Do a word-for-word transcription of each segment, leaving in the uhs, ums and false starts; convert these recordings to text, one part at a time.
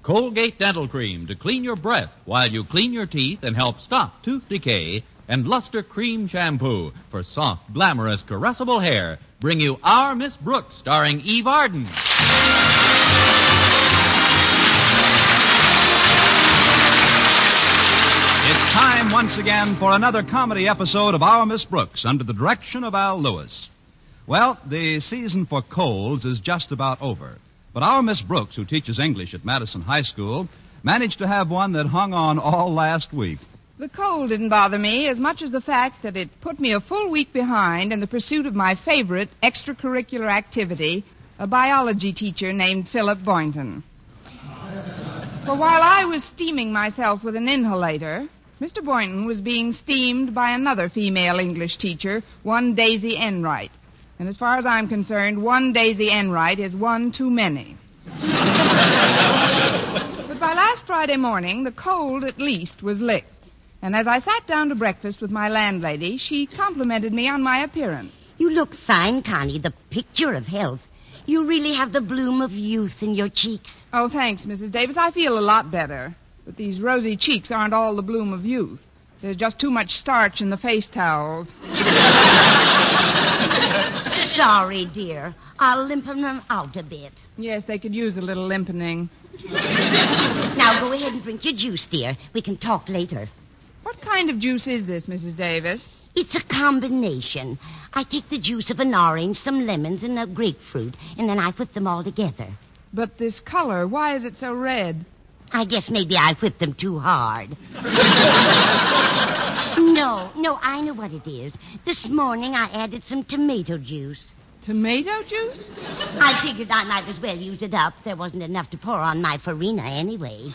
Colgate Dental Cream to clean your breath while you clean your teeth and help stop tooth decay. And Luster Cream Shampoo for soft, glamorous, caressable hair bring you Our Miss Brooks, starring Eve Arden. It's time once again for another comedy episode of Our Miss Brooks under the direction of Al Lewis. Well, the season for colds is just about over. But our Miss Brooks, who teaches English at Madison High School, managed to have one that hung on all last week. The cold didn't bother me as much as the fact that it put me a full week behind in the pursuit of my favorite extracurricular activity, a biology teacher named Philip Boynton. For while I was steaming myself with an inhalator, Mister Boynton was being steamed by another female English teacher, one Daisy Enright. And as far as I'm concerned, one Daisy Enright is one too many. But by last Friday morning, the cold at least was licked. And as I sat down to breakfast with my landlady, she complimented me on my appearance. You look fine, Connie, the picture of health. You really have the bloom of youth in your cheeks. Oh, thanks, Missus Davis. I feel a lot better. But these rosy cheeks aren't all the bloom of youth. There's just too much starch in the face towels. Sorry, dear. I'll limpen them out a bit. Yes, they could use a little limpening. Now go ahead and drink your juice, dear. We can talk later. What kind of juice is this, Missus Davis? It's a combination. I take the juice of an orange, some lemons, and a grapefruit, and then I whip them all together. But this color, why is it so red? I guess maybe I whipped them too hard. No, no, I know what it is. This morning I added some tomato juice. Tomato juice? I figured I might as well use it up. There wasn't enough to pour on my farina anyway.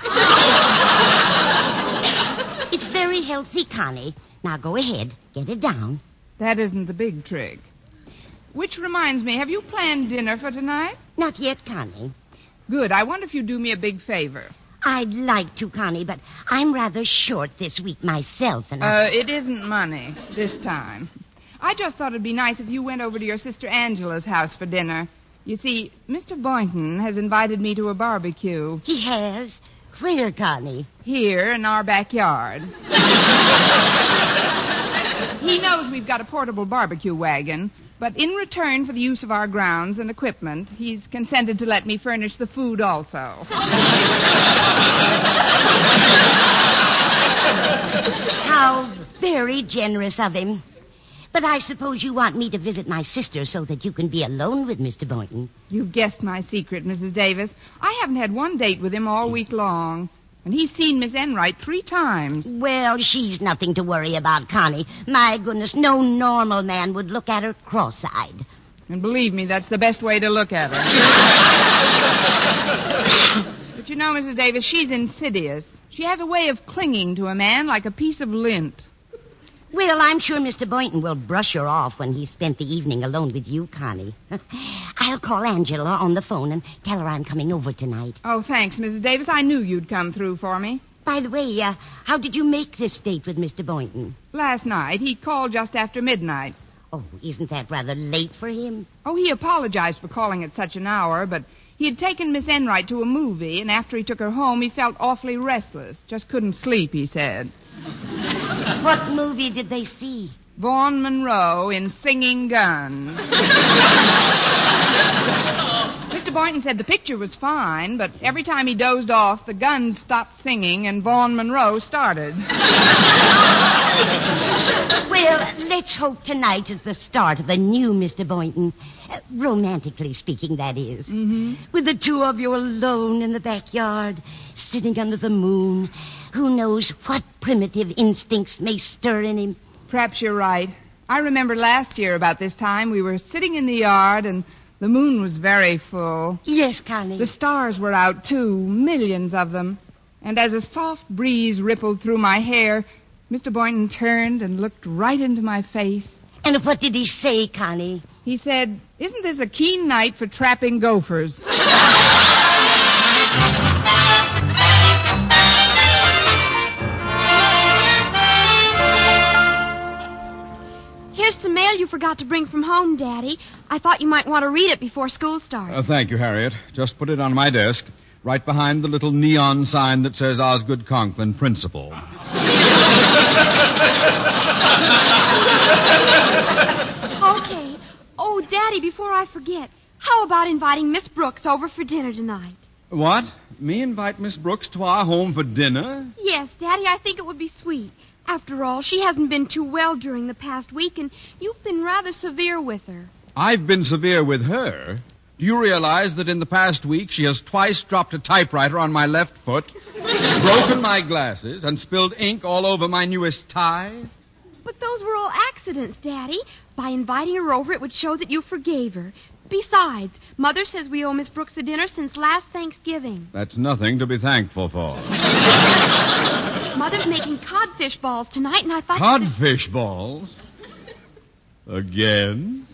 It's very healthy, Connie. Now go ahead, get it down. That isn't the big trick. Which reminds me, have you planned dinner for tonight? Not yet, Connie. Good. I wonder if you'd do me a big favor. I'd like to, Connie, but I'm rather short this week myself, and I... Uh, it isn't money this time. I just thought it'd be nice if you went over to your sister Angela's house for dinner. You see, Mister Boynton has invited me to a barbecue. He has? Where, Connie? Here in our backyard. He knows we've got a portable barbecue wagon, but in return for the use of our grounds and equipment, he's consented to let me furnish the food also. How very generous of him. But I suppose you want me to visit my sister so that you can be alone with Mister Boynton. You've guessed my secret, Missus Davis. I haven't had one date with him all week long. And he's seen Miss Enright three times. Well, she's nothing to worry about, Connie. My goodness, no normal man would look at her cross-eyed. And believe me, that's the best way to look at her. But you know, Missus Davis, she's insidious. She has a way of clinging to a man like a piece of lint. Well, I'm sure Mister Boynton will brush her off when he's spent the evening alone with you, Connie. I'll call Angela on the phone and tell her I'm coming over tonight. Oh, thanks, Missus Davis. I knew you'd come through for me. By the way, uh, how did you make this date with Mister Boynton? Last night. He called just after midnight. Oh, isn't that rather late for him? Oh, he apologized for calling at such an hour, but he had taken Miss Enright to a movie, and after he took her home, he felt awfully restless. Just couldn't sleep, he said. What movie did they see? Vaughn Monroe in Singing Guns. Mister Boynton said the picture was fine, but every time he dozed off, the guns stopped singing and Vaughn Monroe started. Well, let's hope tonight is the start of a new Mister Boynton. Uh, romantically speaking, that is. Mm-hmm. With the two of you alone in the backyard, sitting under the moon. Who knows what primitive instincts may stir in him? Perhaps you're right. I remember last year about this time we were sitting in the yard and the moon was very full. Yes, Connie. The stars were out, too, millions of them. And as a soft breeze rippled through my hair, Mister Boynton turned and looked right into my face. And what did he say, Connie? He said, "Isn't this a keen night for trapping gophers?" Here's some mail you forgot to bring from home, Daddy. I thought you might want to read it before school starts. Uh, thank you, Harriet. Just put it on my desk. right behind the little neon sign that says Osgood Conklin, Principal. Okay. Oh, Daddy, before I forget, how about inviting Miss Brooks over for dinner tonight? What? Me invite Miss Brooks to our home for dinner? Yes, Daddy, I think it would be sweet. After all, she hasn't been too well during the past week, and you've been rather severe with her. I've been severe with her. Do you realize that in the past week she has twice dropped a typewriter on my left foot, broken my glasses, and spilled ink all over my newest tie? But those were all accidents, Daddy. By inviting her over, it would show that you forgave her. Besides, Mother says we owe Miss Brooks a dinner since last Thanksgiving. That's nothing to be thankful for. Mother's making codfish balls tonight, and I thought... Codfish balls? Again?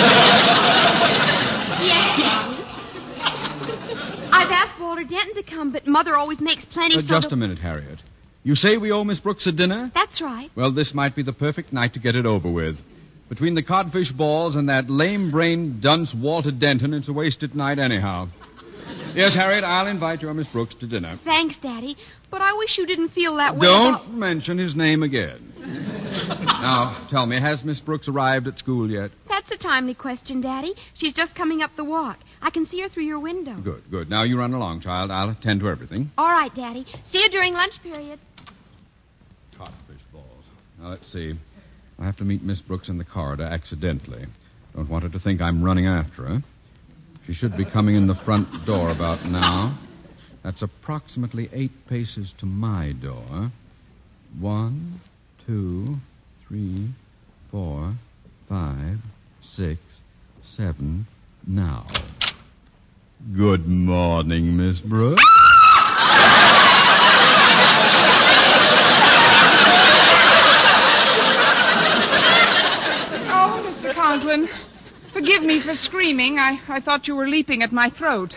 Yes, Daddy. I've asked Walter Denton to come, but Mother always makes plenty, Uh, so... just the- a minute, Harriet. You say we owe Miss Brooks a dinner? That's right. Well, this might be the perfect night to get it over with. Between the codfish balls and that lame-brained dunce Walter Denton, it's a wasted night anyhow. Yes, Harriet, I'll invite your Miss Brooks to dinner. Thanks, Daddy. But I wish you didn't feel that way Don't about... mention his name again. Now, tell me, has Miss Brooks arrived at school yet? That's a timely question, Daddy. She's just coming up the walk. I can see her through your window. Good, good. Now you run along, child. I'll attend to everything. All right, Daddy. See you during lunch period. Codfish balls. Now, let's see. I'll have to meet Miss Brooks in the corridor accidentally. Don't want her to think I'm running after her. She should be coming in the front door about now. That's approximately eight paces to my door. One, two, three, four, five, six, seven, now. Good morning, Miss Brooks. Oh, Mister Conklin, forgive me for screaming. I, I thought you were leaping at my throat.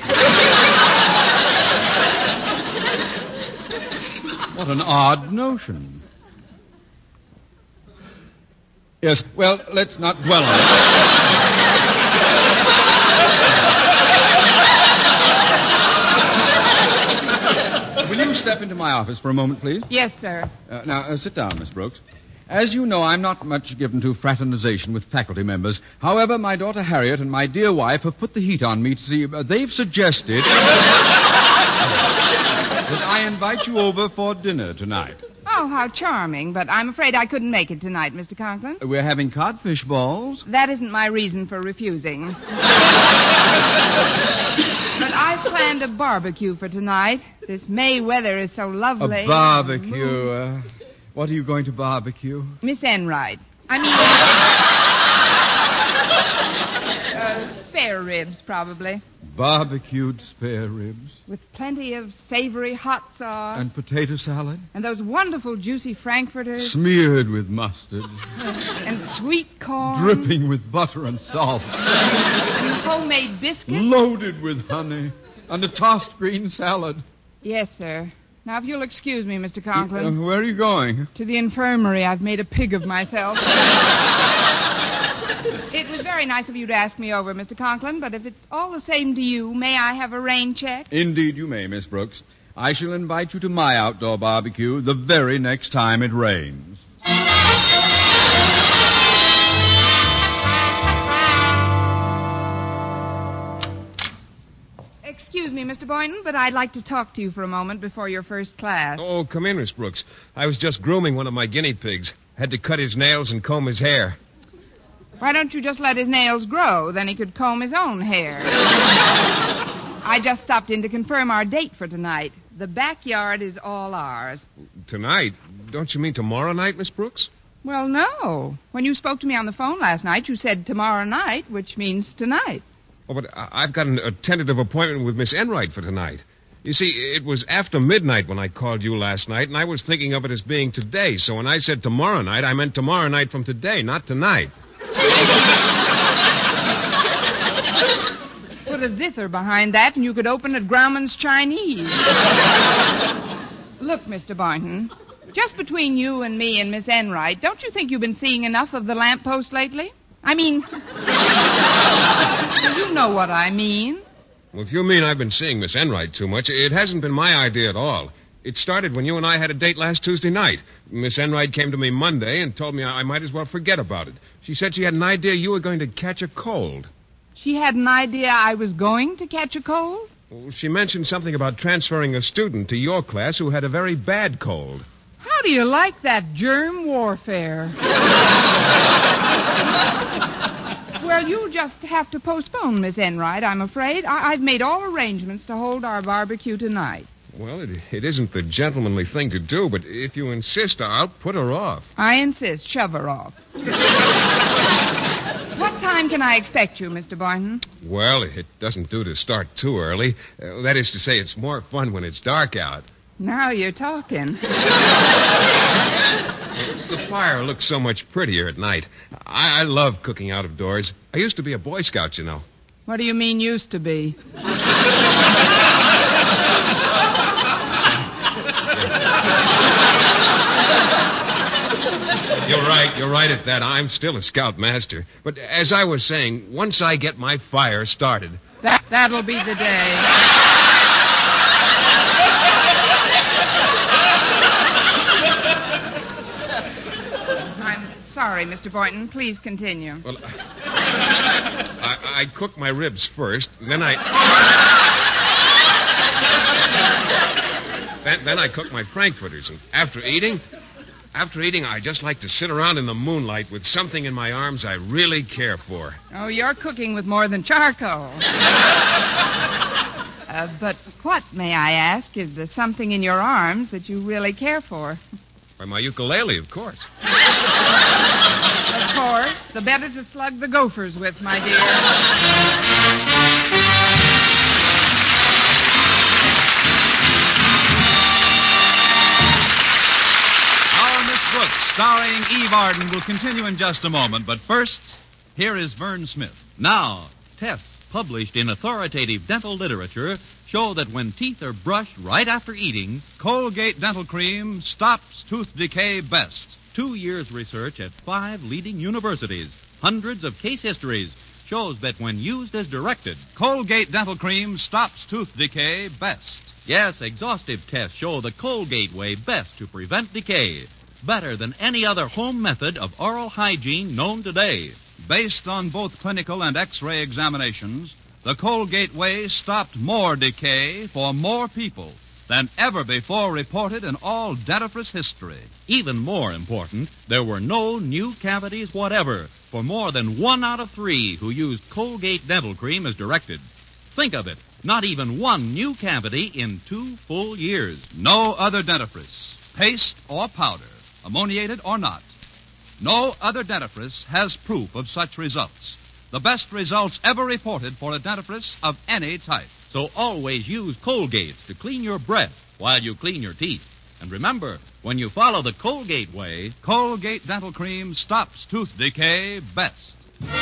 What an odd notion. Yes, well, let's not dwell on it. Will you step into my office for a moment, please? Yes, sir. Uh, now, uh, sit down, Miss Brooks. As you know, I'm not much given to fraternization with faculty members. However, my daughter Harriet and my dear wife have put the heat on me to see... Uh, they've suggested that I invite you over for dinner tonight. Oh, how charming. But I'm afraid I couldn't make it tonight, Mister Conklin. We're having codfish balls. That isn't my reason for refusing. But I've planned a barbecue for tonight. This May weather is so lovely. A barbecue. Uh, what are you going to barbecue? Miss Enright. I mean... uh, spare ribs, probably. Barbecued spare ribs. With plenty of savory hot sauce. And potato salad. And those wonderful juicy frankfurters. Smeared with mustard. And sweet corn. Dripping with butter and salt. And homemade biscuits. Loaded with honey. And a tossed green salad. Yes, sir. Now, if you'll excuse me, Mister Conklin. Uh, where are you going? To the infirmary. I've made a pig of myself. It was very nice of you to ask me over, Mister Conklin, but if it's all the same to you, may I have a rain check? Indeed you may, Miss Brooks. I shall invite you to my outdoor barbecue the very next time it rains. Excuse me, Mister Boynton, but I'd like to talk to you for a moment before your first class. Oh, come in, Miss Brooks. I was just grooming one of my guinea pigs. Had to cut his nails and comb his hair. Why don't you just let his nails grow? Then he could comb his own hair. I just stopped in to confirm our date for tonight. The backyard is all ours. Tonight? Don't you mean tomorrow night, Miss Brooks? Well, no. When you spoke to me on the phone last night, you said tomorrow night, which means tonight. Oh, but I- I've got an, a tentative appointment with Miss Enright for tonight. You see, it was after midnight when I called you last night, and I was thinking of it as being today. So when I said tomorrow night, I meant tomorrow night from today, not tonight. Put a zither behind that, and you could open at Grauman's Chinese. Look, Mister Boynton, just between you and me and Miss Enright, don't you think you've been seeing enough of the lamppost lately? I mean, you know what I mean. Well, if you mean I've been seeing Miss Enright too much, it hasn't been my idea at all. It started when you and I had a date last Tuesday night. Miss Enright came to me Monday and told me I might as well forget about it. She said she had an idea you were going to catch a cold. She had an idea I was going to catch a cold? Well, she mentioned something about transferring a student to your class who had a very bad cold. How do you like that germ warfare? Well, you'll just have to postpone, Miss Enright, I'm afraid. I- I've made all arrangements to hold our barbecue tonight. Well, it, it isn't the gentlemanly thing to do, but if you insist, I'll put her off. I insist. Shove her off. What time can I expect you, Mister Boynton? Well, it doesn't do to start too early. Uh, that is to say, it's more fun when it's dark out. Now you're talking. The fire looks so much prettier at night. I, I love cooking out of doors. I used to be a Boy Scout, you know. What do you mean used to be? You're right. You're right at that. I'm still a scoutmaster. But as I was saying, once I get my fire started... That, that'll be the day. I'm sorry, Mister Boynton. Please continue. Well, I, I cook my ribs first, then I... Then, then I cook my frankfurters, and after eating... After eating, I just like to sit around in the moonlight with something in my arms I really care for. Oh, you're cooking with more than charcoal. uh, but what, may I ask, is the something in your arms that you really care for? Why, my ukulele, of course. Of course. The better to slug the gophers with, my dear. Brooks, starring Eve Arden, will continue in just a moment. But first, here is Vern Smith. Now, tests published in authoritative dental literature show that when teeth are brushed right after eating, Colgate Dental Cream stops tooth decay best. two years' research at five leading universities, hundreds of case histories, shows that when used as directed, Colgate Dental Cream stops tooth decay best. yes, exhaustive tests show the Colgate way best to prevent decay. Better than any other home method of oral hygiene known today. Based on both clinical and X-ray examinations, the Colgate way stopped more decay for more people than ever before reported in all dentifrice history. Even more important, there were no new cavities whatever for more than one out of three who used Colgate Dental Cream as directed. Think of it, not even one new cavity in two full years. No other dentifrice, paste or powder, ammoniated or not, no other dentifrice has proof of such results. The best results ever reported for a dentifrice of any type. So always use Colgate to clean your breath while you clean your teeth. And remember, when you follow the Colgate way, Colgate Dental Cream stops tooth decay best.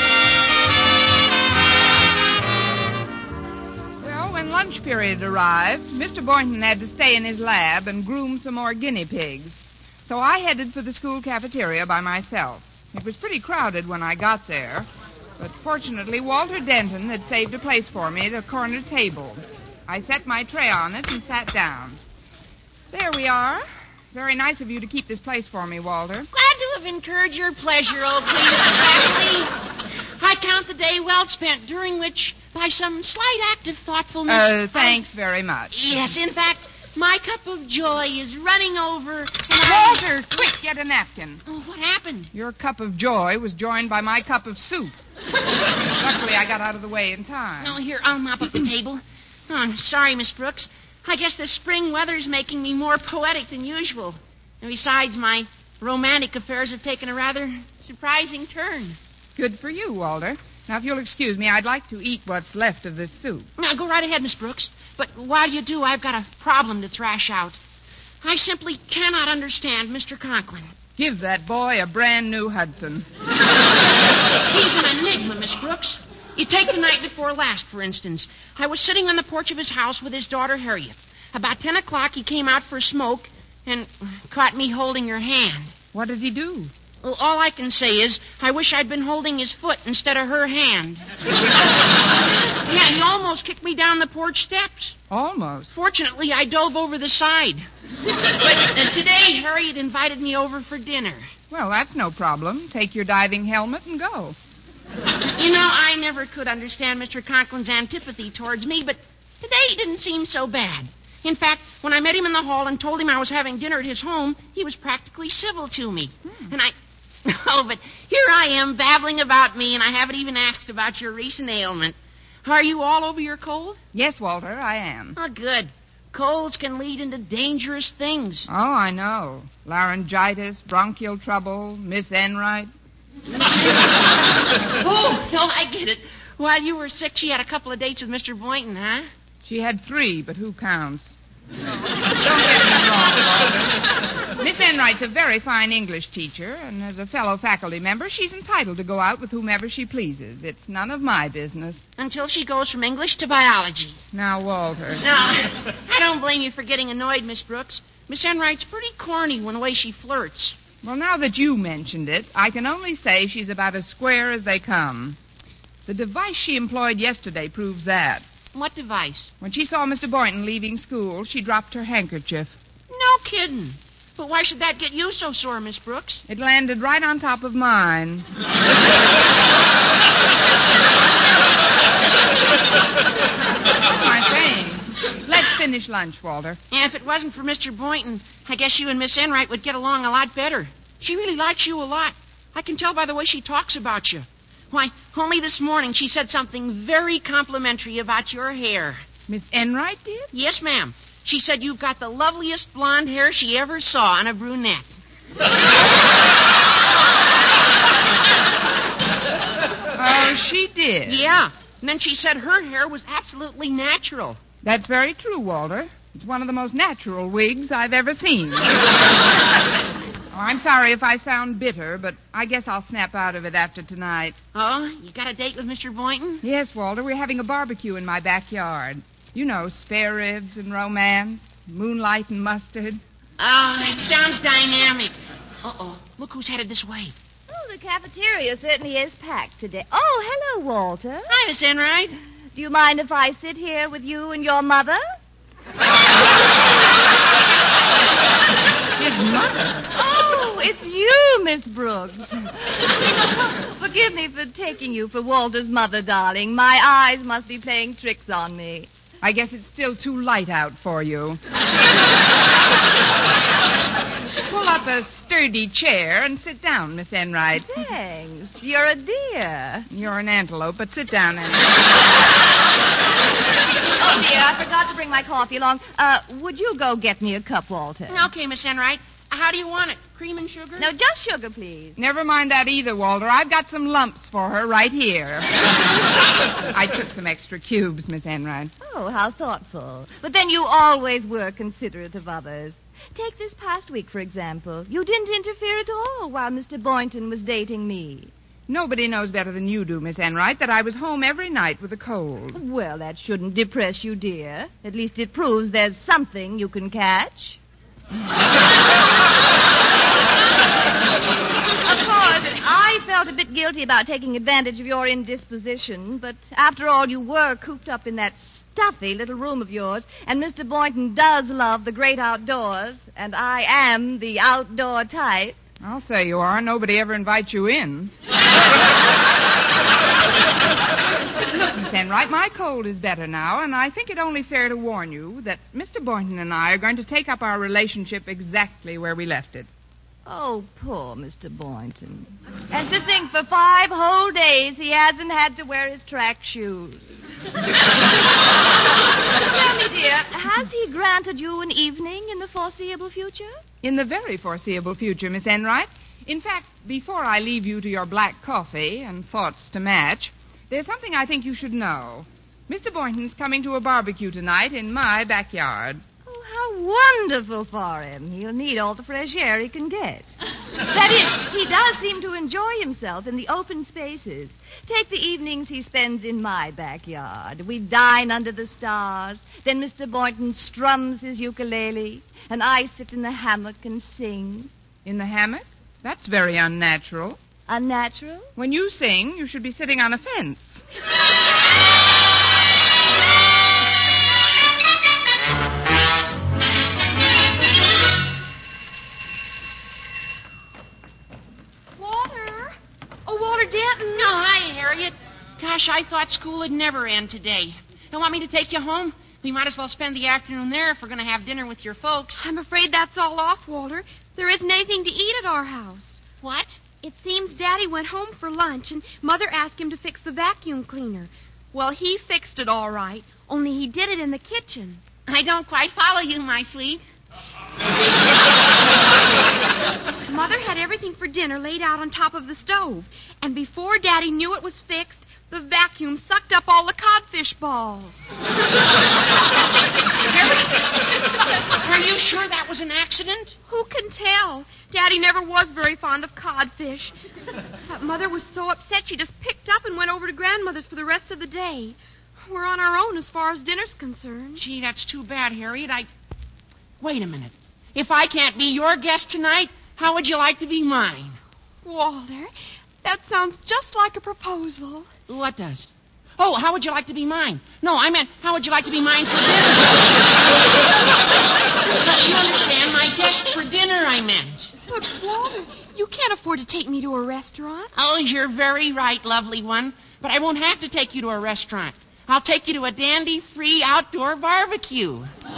Well, when lunch period arrived, Mister Boynton had to stay in his lab and groom some more guinea pigs. So I headed for the school cafeteria by myself. It was pretty crowded when I got there, but fortunately Walter Denton had saved a place for me at a corner table. I set my tray on it and sat down. There we are. Very nice of you to keep this place for me, Walter. Glad to have incurred your pleasure, old Mister Presley. I count the day well spent, during which, by some slight act of thoughtfulness... Uh, thanks I... very much. Yes, in fact, my cup of joy is running over... And I... Walter, quick, get a napkin. Oh, what happened? Your cup of joy was joined by my cup of soup. Luckily, I got out of the way in time. Oh, here, I'll mop up the table. Oh, I'm sorry, Miss Brooks. I guess the spring weather's making me more poetic than usual. And besides, my romantic affairs have taken a rather surprising turn. Good for you, Walter. Now, if you'll excuse me, I'd like to eat what's left of this soup. Now, go right ahead, Miss Brooks. But while you do, I've got a problem to thrash out. I simply cannot understand Mister Conklin. Give that boy a brand new Hudson. He's an enigma, Miss Brooks. You take the night before last, for instance. I was sitting on the porch of his house with his daughter, Harriet. About ten o'clock, he came out for a smoke and caught me holding her hand. What did he do? Well, all I can say is I wish I'd been holding his foot instead of her hand. Yeah, he almost kicked me down the porch steps. Almost. Fortunately, I dove over the side. But uh, today, Harriet invited me over for dinner. Well, that's no problem. Take your diving helmet and go. You know, I never could understand Mister Conklin's antipathy towards me, but today he didn't seem so bad. In fact, when I met him in the hall and told him I was having dinner at his home, he was practically civil to me. Hmm. And I... Oh, but here I am babbling about me, and I haven't even asked about your recent ailment. Are you all over your cold? Yes, Walter, I am. Oh, good. Colds can lead into dangerous things. Oh, I know. Laryngitis, bronchial trouble, Miss Enright. Oh, no, I get it. While you were sick, she had a couple of dates with Mister Boynton, huh? She had three, but who counts? Don't get me wrong, Walter. Miss Enright's a very fine English teacher, and as a fellow faculty member, she's entitled to go out with whomever she pleases. It's none of my business. Until she goes from English to biology. Now, Walter. No, I don't blame you for getting annoyed, Miss Brooks. Miss Enright's pretty corny when the way she flirts. Well, now that you mentioned it, I can only say she's about as square as they come. The device she employed yesterday proves that. What device? When she saw Mister Boynton leaving school, she dropped her handkerchief. No kidding. But why should that get you so sore, Miss Brooks? It landed right on top of mine. What am I saying? Let's finish lunch, Walter. Yeah, if it wasn't for Mister Boynton, I guess you and Miss Enright would get along a lot better. She really likes you a lot. I can tell by the way she talks about you. Why, only this morning she said something very complimentary about your hair. Miss Enright did? Yes, ma'am. She said you've got the loveliest blonde hair she ever saw on a brunette. Oh, she did? Yeah. And then she said her hair was absolutely natural. That's very true, Walter. It's one of the most natural wigs I've ever seen. Oh, I'm sorry if I sound bitter, but I guess I'll snap out of it after tonight. Oh, you got a date with Mister Boynton? Yes, Walter. We're having a barbecue in my backyard. You know, spare ribs and romance, moonlight and mustard. Oh, that sounds dynamic. Uh-oh. Look who's headed this way. Oh, the cafeteria certainly is packed today. Oh, hello, Walter. Hi, Miss Enright. Do you mind if I sit here with you and your mother? His mother? Oh, it's you, Miss Brooks. Forgive me for taking you for Walter's mother, darling. My eyes must be playing tricks on me. I guess it's still too light out for you. Pull up a sturdy chair and sit down, Miss Enright. Thanks. You're a dear. You're an antelope, but sit down, Enright. Oh, dear, I forgot to bring my coffee along. Uh, would you go get me a cup, Walter? Okay, Miss Enright. How do you want it? Cream and sugar? No, just sugar, please. Never mind that either, Walter. I've got some lumps for her right here. I took some extra cubes, Miss Enright. Oh, how thoughtful. But then you always were considerate of others. Take this past week, for example. You didn't interfere at all while Mister Boynton was dating me. Nobody knows better than you do, Miss Enright, that I was home every night with a cold. Well, that shouldn't depress you, dear. At least it proves there's something you can catch. Of course, I felt a bit guilty about taking advantage of your indisposition, but after all, you were cooped up in that stuffy little room of yours, and Mister Boynton does love the great outdoors, and I am the outdoor type. I'll say you are. Nobody ever invites you in. Look, Miss Enright, my cold is better now, and I think it only fair to warn you that Mister Boynton and I are going to take up our relationship exactly where we left it. Oh, poor Mister Boynton. And to think for five whole days he hasn't had to wear his track shoes. Tell me, dear, has he granted you an evening in the foreseeable future? In the very foreseeable future, Miss Enright. In fact, before I leave you to your black coffee and thoughts to match, there's something I think you should know. Mister Boynton's coming to a barbecue tonight in my backyard. Oh, how wonderful for him. He'll need all the fresh air he can get. That is, he does seem to enjoy himself in the open spaces. Take the evenings he spends in my backyard. We dine under the stars. Then Mister Boynton strums his ukulele, and I sit in the hammock and sing. In the hammock? That's very unnatural. Unnatural? When you sing, you should be sitting on a fence. Walter? Oh, Walter Denton. Oh, hi, Harriet. Gosh, I thought school would never end today. You want me to take you home? We might as well spend the afternoon there if we're going to have dinner with your folks. I'm afraid that's all off, Walter. There isn't anything to eat at our house. What? It seems Daddy went home for lunch, and Mother asked him to fix the vacuum cleaner. Well, he fixed it all right, only he did it in the kitchen. I don't quite follow you, my sweet. Mother had everything for dinner laid out on top of the stove, and before Daddy knew it was fixed, the vacuum sucked up all the codfish balls. Are you sure that was an accident? Who can tell? Daddy never was very fond of codfish. But Mother was so upset she just picked up and went over to Grandmother's for the rest of the day. We're on our own as far as dinner's concerned. Gee, that's too bad, Harriet. I... Wait a minute. If I can't be your guest tonight, how would you like to be mine? Walter, that sounds just like a proposal. What does? Oh, how would you like to be mine? No, I meant, how would you like to be mine for dinner? You understand, my guest for dinner, I meant. But, Walter, you can't afford to take me to a restaurant. Oh, you're very right, lovely one. But I won't have to take you to a restaurant. I'll take you to a dandy-free outdoor barbecue.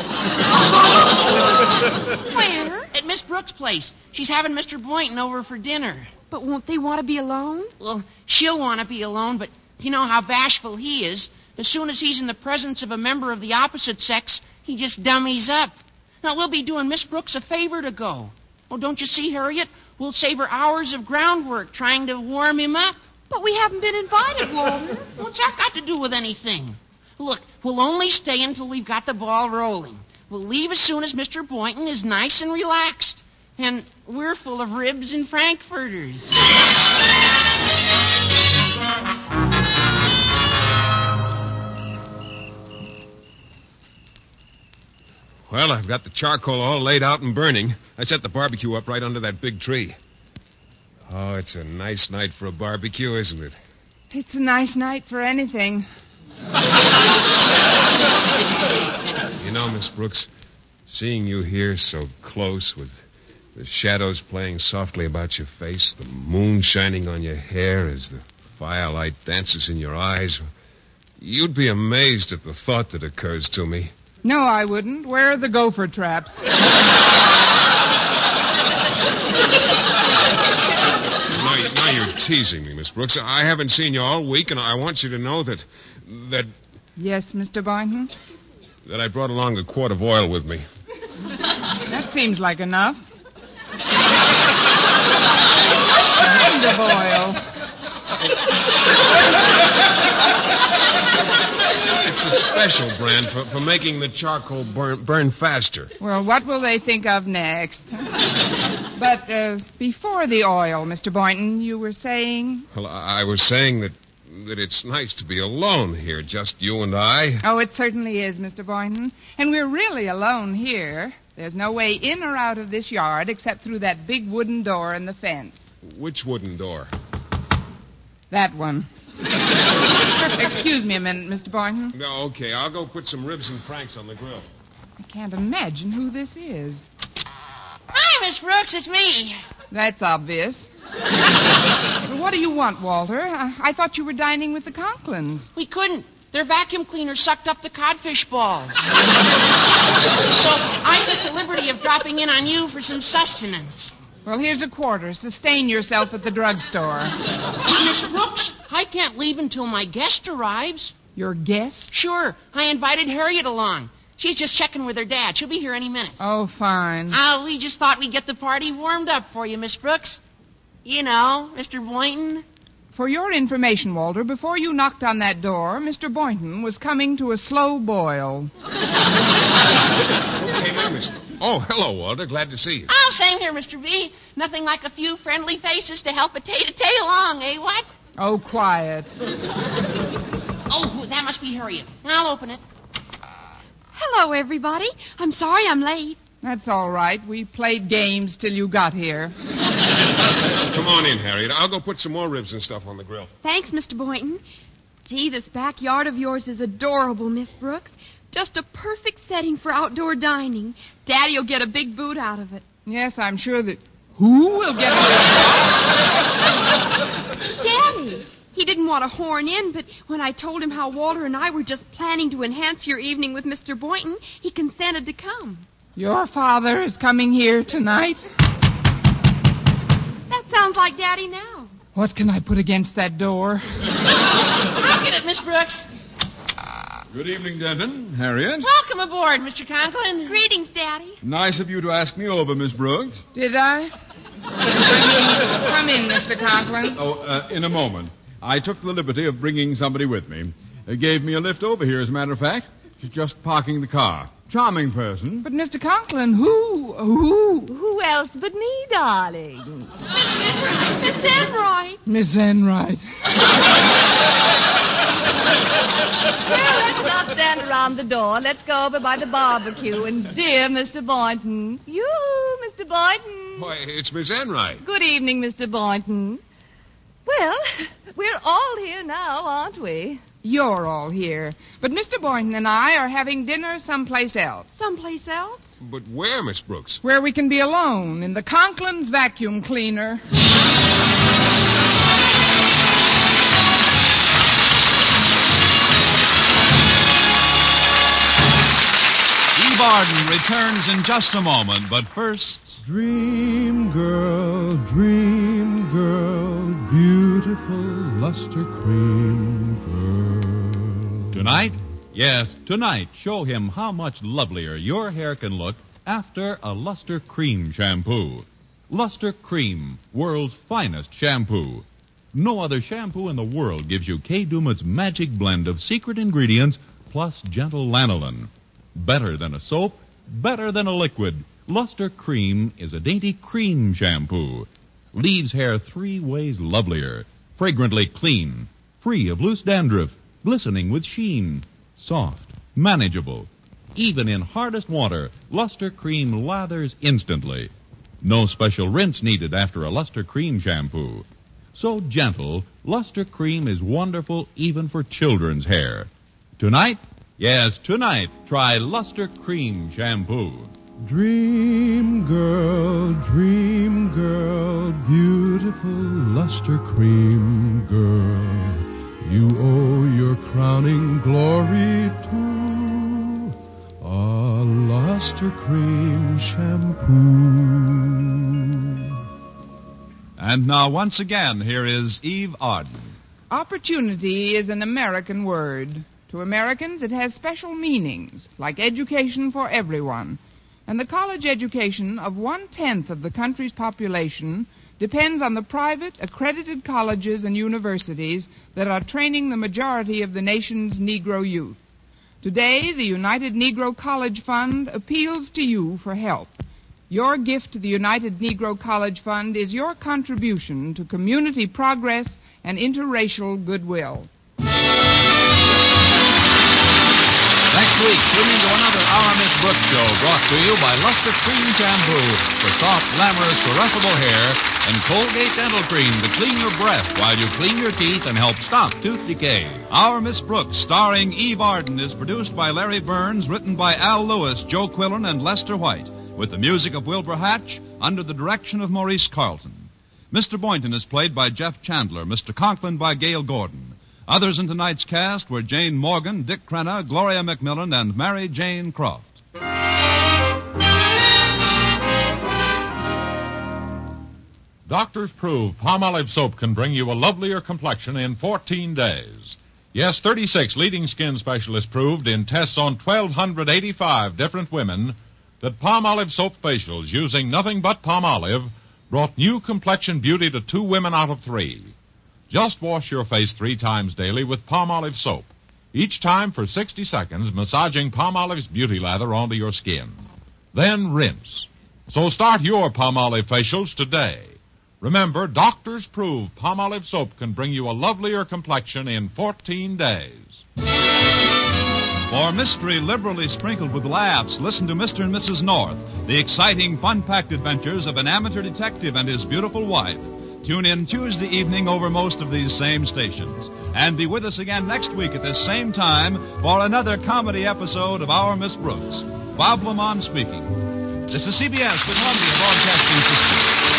Where? At Miss Brooks' place. She's having Mister Boynton over for dinner. But won't they want to be alone? Well, she'll want to be alone, but you know how bashful he is. As soon as he's in the presence of a member of the opposite sex, he just dummies up. Now, we'll be doing Miss Brooks a favor to go. Oh, don't you see, Harriet? We'll save her hours of groundwork trying to warm him up. But we haven't been invited, Walter. What's that got to do with anything? Look, we'll only stay until we've got the ball rolling. We'll leave as soon as Mister Boynton is nice and relaxed. And we're full of ribs and frankfurters. Well, I've got the charcoal all laid out and burning. I set the barbecue up right under that big tree. Oh, it's a nice night for a barbecue, isn't it? It's a nice night for anything. You know, Miss Brooks, seeing you here so close with the shadows playing softly about your face, the moon shining on your hair as the firelight dances in your eyes, you'd be amazed at the thought that occurs to me. No, I wouldn't. Where are the gopher traps? Now, now you're teasing me, Miss Brooks. I haven't seen you all week, and I want you to know that... that... Yes, Mister Boynton? that I brought along a quart of oil with me. That seems like enough. Kind of oil. It's a special brand for, for making the charcoal burn, burn faster. Well, what will they think of next? But uh, before the oil, Mister Boynton, you were saying? Well, I, I was saying that, that it's nice to be alone here, just you and I. Oh, it certainly is, Mister Boynton. And we're really alone here. There's no way in or out of this yard except through that big wooden door in the fence. Which wooden door? That one. Excuse me a minute, Mister Boynton. No, okay. I'll go put some ribs and franks on the grill. I can't imagine who this is. Hi, Miss Brooks, it's me. That's obvious. Well, what do you want, Walter? I-, I thought you were dining with the Conklins. We couldn't. Their vacuum cleaner sucked up the codfish balls. So I took the liberty of dropping in on you for some sustenance. Well, here's a quarter. Sustain yourself at the drugstore. Miss Brooks, I can't leave until my guest arrives. Your guest? Sure. I invited Harriet along. She's just checking with her dad. She'll be here any minute. Oh, fine. Oh, we just thought we'd get the party warmed up for you, Miss Brooks. You know, Mister Boynton. For your information, Walter, before you knocked on that door, Mister Boynton was coming to a slow boil. Okay, Miss. Oh, hello, Walter. Glad to see you. Oh, same here, Mister B. Nothing like a few friendly faces to help a tay-to-tay along, eh, what? Oh, quiet. Oh, that must be Harriet. I'll open it. Hello, everybody. I'm sorry I'm late. That's all right. We played games till you got here. Come on in, Harriet. I'll go put some more ribs and stuff on the grill. Thanks, Mister Boynton. Gee, this backyard of yours is adorable, Miss Brooks. Just a perfect setting for outdoor dining. Daddy'll get a big boot out of it. Yes, I'm sure that... Who will get a... Daddy! He didn't want to horn in, but when I told him how Walter and I were just planning to enhance your evening with Mister Boynton, he consented to come. Your father is coming here tonight? That sounds like Daddy now. What can I put against that door? I'll get it, Miss Brooks. Good evening, Denton. Harriet. Welcome aboard, Mister Conklin. Greetings, Daddy. Nice of you to ask me over, Miss Brooks. Did I? Come in, Mister Conklin. Oh, uh, in a moment. I took the liberty of bringing somebody with me. They gave me a lift over here, as a matter of fact. She's just parking the car. Charming person. But, Mister Conklin, who, who? Who else but me, darling? Miss Enright. Miss Enright. Miss Enright. Well, let's not stand around the door. Let's go over by the barbecue. And dear Mister Boynton. You, Mister Boynton. Why, it's Miss Enright. Good evening, Mister Boynton. Well, we're all here now, aren't we? You're all here. But Mister Boynton and I are having dinner someplace else. Someplace else? But where, Miss Brooks? Where we can be alone, in the Conklin's vacuum cleaner. Eve Arden returns in just a moment, but first... Dream girl, dream girl, beautiful luster cream girl. Tonight? Yes, tonight, show him how much lovelier your hair can look after a Luster Cream shampoo. Luster Cream, world's finest shampoo. No other shampoo in the world gives you Kay Daumit's magic blend of secret ingredients plus gentle lanolin. Better than a soap, better than a liquid. Luster Cream is a dainty cream shampoo. Leaves hair three ways lovelier. Fragrantly clean. Free of loose dandruff. Glistening with sheen. Soft. Manageable. Even in hardest water, Luster Cream lathers instantly. No special rinse needed after a Luster Cream shampoo. So gentle, Luster Cream is wonderful even for children's hair. Tonight? Yes, tonight, try Luster Cream shampoo. Dream girl, dream girl, beautiful luster cream girl. You owe your crowning glory to a luster cream shampoo. And now, once again, here is Eve Arden. Opportunity is an American word. To Americans, it has special meanings, like education for everyone. And the college education of one-tenth of the country's population depends on the private, accredited colleges and universities that are training the majority of the nation's Negro youth. Today, the United Negro College Fund appeals to you for help. Your gift to the United Negro College Fund is your contribution to community progress and interracial goodwill. Next week, tune into another Our Miss Brooks show brought to you by Luster Cream Shampoo for soft, glamorous, caressable hair and Colgate Dental Cream to clean your breath while you clean your teeth and help stop tooth decay. Our Miss Brooks, starring Eve Arden, is produced by Larry Burns, written by Al Lewis, Joe Quillen, and Lester White, with the music of Wilbur Hatch under the direction of Maurice Carlton. Mister Boynton is played by Jeff Chandler, Mister Conklin by Gail Gordon. Others in tonight's cast were Jane Morgan, Dick Crenna, Gloria McMillan, and Mary Jane Croft. Doctors prove Palmolive soap can bring you a lovelier complexion in fourteen days. Yes, thirty-six leading skin specialists proved in tests on one thousand two hundred eighty-five different women that Palmolive soap facials using nothing but Palmolive brought new complexion beauty to two women out of three. Just wash your face three times daily with Palmolive soap, each time for sixty seconds, massaging Palmolive's beauty lather onto your skin. Then rinse. So start your Palmolive facials today. Remember, doctors prove Palmolive soap can bring you a lovelier complexion in fourteen days. For mystery liberally sprinkled with laughs, listen to Mister and Missus North, the exciting, fun-packed adventures of an amateur detective and his beautiful wife. Tune in Tuesday evening over most of these same stations. And be with us again next week at this same time for another comedy episode of Our Miss Brooks. Bob Lamont speaking. This is C B S, the Columbia Broadcasting System.